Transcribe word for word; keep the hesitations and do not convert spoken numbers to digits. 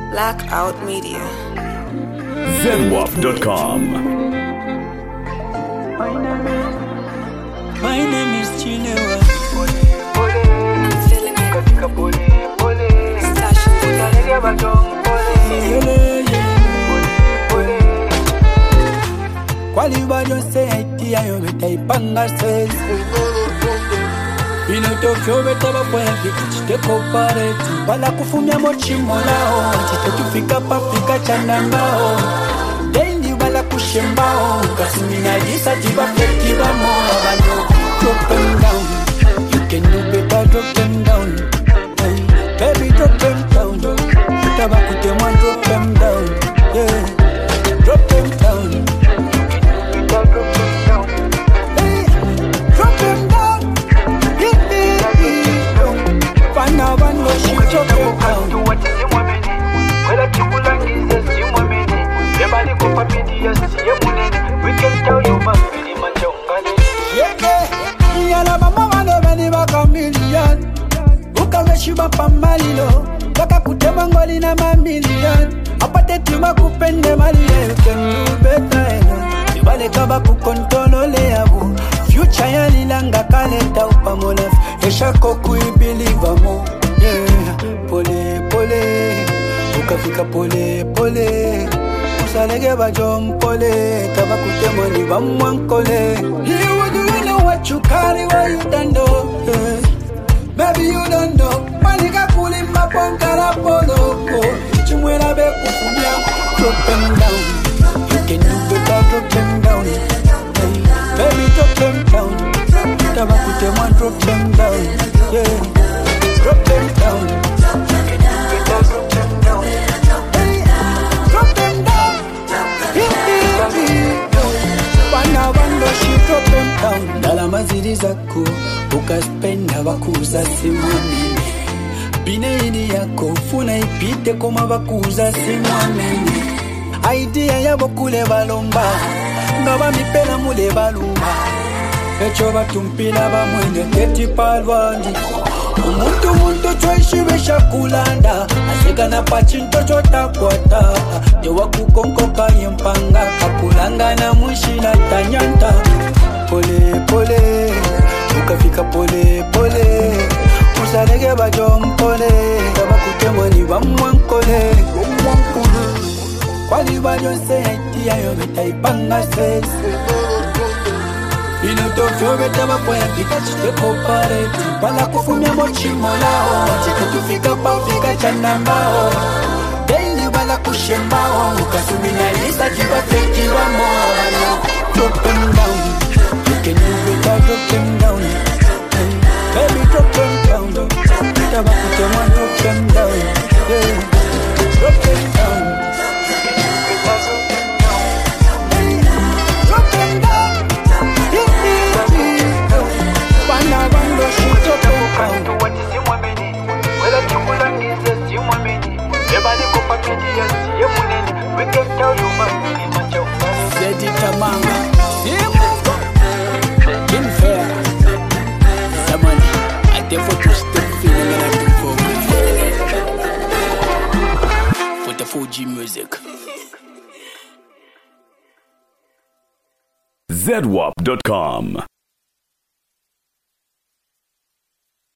Blackout Media. Zedwap dot com. My name is, my name is Chinewa. Feeling it. Stash Quali bajo se aitia yo meta ipanga se. Ino tokyo beta bapoya vikite kopareti. Bala kufumia mochimolao. Tite tufika pafika chanangao. Dendi bala kushembao. Kasimina jisa tiba flekiba mo. Abano drop them down. You can do better, drop them down. Hey, baby, drop them down. Tabakute mwa drop them down. Yeah, drop them down. Hey, drop them down. Hit me. Pana wano she drop them down. We can tell you man, really much yeah, yeah. Yala mama wano bani baka million. Uka meshiba pa malilo. Baka kutema ngoli na ma million. Apate tima kupende mali. You can do better. Ibale kaba kukontolole yabu. Future ya lilanga kaleta upamola. Esha koku ibiliva mo. Yeah, pole pole. Ukafika pole pole. Usalege bajom pole. Taba kutema ni bamwankole. You do you know what you carry, what you done do? Yeah. Maybe you don't know. Manika kuli mapongara polo. Chumwela be kufumia. Drop them down. You can do better, drop them down. Hey, baby, drop them down. Taba kutema, drop them down. Yeah, drop them down. Drop them down. Hey, drop them down. Hit me. Wana wando she drop them down. Dala maziri zako ukaspenda bakuza simwamini. Bine ini yako funa ipite koma bakuza simwamini. Idea yabo kule balomba ngaba mipela mule balumba. Echo batumpila bamwene keti palwandi. Umuntu muntu choishibesha kulanda. Asika na pachinto chota kwata. Yewa kukonkoka yempanga. Kapulanga na mushina tanyanta. Pole pole. Ukafika pole pole. Usalege bajom pole. Kaba kutemwa ni bamwankole. Kwali bajo se haitia yo beta ipanga se. Ino tokyo beta bapoya vika chite kopareti. Bala kufumia mochimolao. Chite tufika pafika chanambao. Daily bala kushembao. Ukasumina lisa jiba flekiba mo. Drop them down. You can do better, drop them down. Hey, baby, drop them down. Tabakute mwa drop them down. Yeah, drop them down. Hey, drop them down. Hit me. Wana wando she drop them down. We can tell you man, really much Zedi Tamanga. Fair. Somebody, I therefore to step feeling like I do for for the four G music. Zedwap dot com.